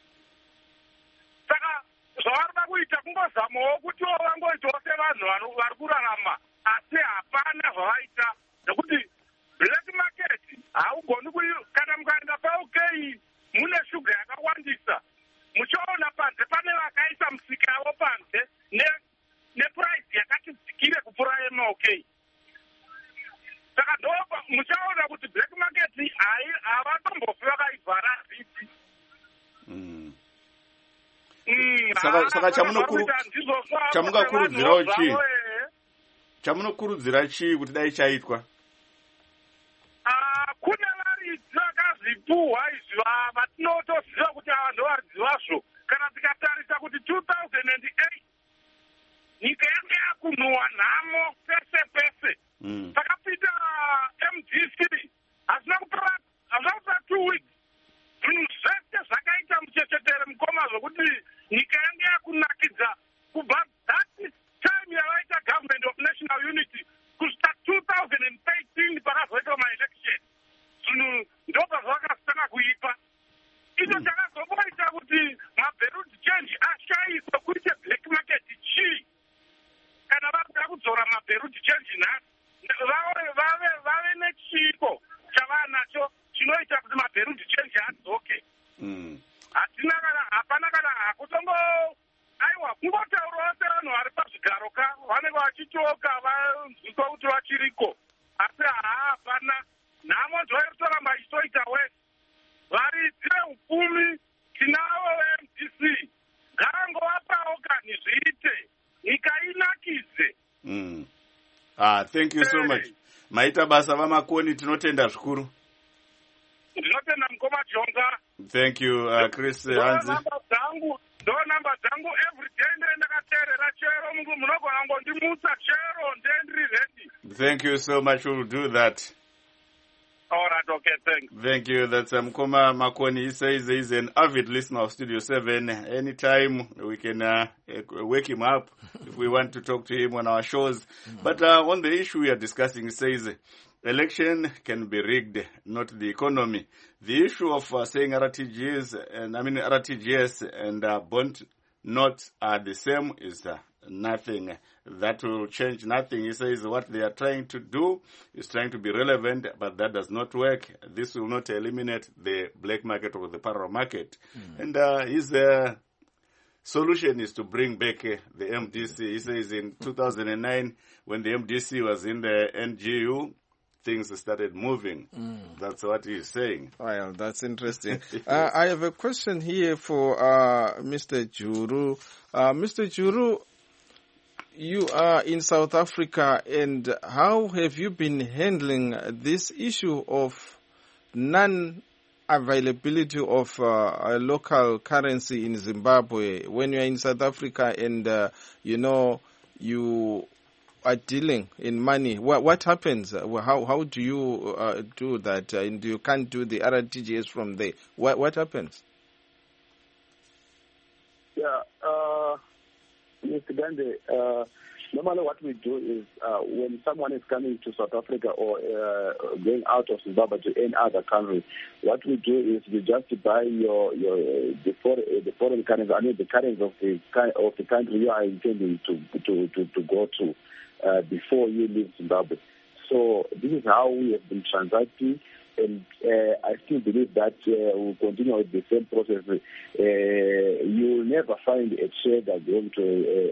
Saka zvavarida kuita kungozamawo kuti vangoitawo sevanhu vari kurarama asi hapana zvavaita nekuti black market haugoni kana mukaenda pauk mune shuga yakawandisa muchaona panze pane vakaisa musika yavo panze nepuraisi yakati dzikire kupfuura yemauk. Saka ndopa muchaona kuti black market havatombofi vakaivhara zviti. Saka chamunokurudzira chii kuti dai chaitwa? Kune varidzi vakazipuhwa izvi vatinotoziva kuti ava ndovaridzi vazvo. Kana tikatarisa kuti 2008 nyika yange yakunhuhwa nhamo pese pese. Takapita MDC hazina kupera 2 weeks. Zvinhu zvese zvakaita muchechetere mukoma zvokuti nyika yange yakunakidza kubva that time yavaita government of national unity kusvika 2013 pakazoitwa maelection. Zvinhu ndobva zvakasitanga kuipa. Icho chakazomboita kuti maberuti change ashayiswe kuite black market chii. Kana vakuda kudzora maberuti change nhasi vave nechiko chavanacho chinoita kuti maberuti change adzoke. Hatina kana hapana kana hakutongo aiwa kungotaurawo sevanhu vari pazvigaro vanenge vachichoka vanzwiswa kuti vachiriko asi hapana. Nhamo ndoiritoramba ichitoita wese. Varidzi veupfumi tinavo veMDC ngavangovapawo kani zviite nyika inakidze. Thank you so much. Maita basa vamakoni, tinotenda zvikuru. Ndinotenda mukoma Jonga. Thank you, Chris Hanzi. Ndo namba dzangu everyday ndakateerera chero munogona ngondimutsa chero ndendiri ready. Thank you so much. We'll do that. All right, okay, thanks. Thank you. That's Mkoma Makoni. He says he's an avid listener of Studio 7. Anytime we can wake him up if we want to talk to him on our shows. But on the issue we are discussing, he says election can be rigged, not the economy. The issue of saying RTGS and bond notes are the same is nothing. That will change nothing. He says what they are trying to do is trying to be relevant, but that does not work. This will not eliminate the black market or the parallel market. And his solution is to bring back the MDC. He says in 2009, when the MDC was in the NGU, things started moving. That's what he's saying. Well, that's interesting. I have a question here for Mr. Juru. Mr. Juru, you are in South Africa, and how have you been handling this issue of non-availability of a local currency in Zimbabwe when you are in South Africa and, you are dealing in money? What happens? How do you do that? And you can't do the RTGS from there. What happens? Yeah, Mr. Gandhi, normally what we do is when someone is coming to South Africa or going out of Zimbabwe to any other country, what we do is we just buy the foreign currency, the currency of the country you are intending to go to before you leave Zimbabwe. So this is how we have been transacting. And I still believe that we'll continue with the same process. You will never find a trader going to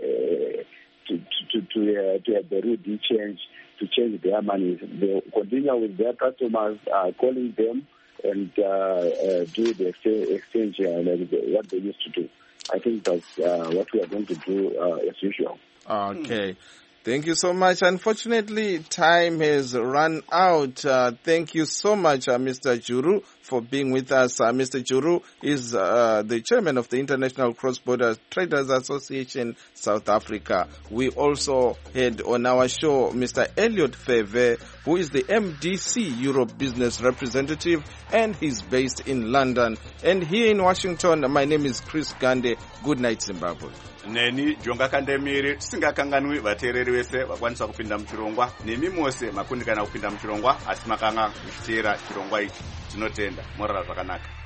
have the Rudi change their money. They continue with their customers, calling them and do the exchange like what they used to do. I think that's what we are going to do as usual. Okay. Thank you so much. Unfortunately, time has run out. Thank you so much, Mr. Juru, for being with us. Mr. Juru is the chairman of the International Cross-Border Traders Association, South Africa. We also had on our show Mr. Elliot Feve, who is the MDC Europe Business Representative, and he's based in London. And here in Washington, my name is Chris Gande. Good night, Zimbabwe. Neni Jonga Kandemiri tisingakanganwi vateereri vese vakwanisa kupinda muchirongwa nemi mose makundikana kupinda muchirongwa asi makanga kuchiteera chirongwa ichi. Tinotenda morara zvakanaka.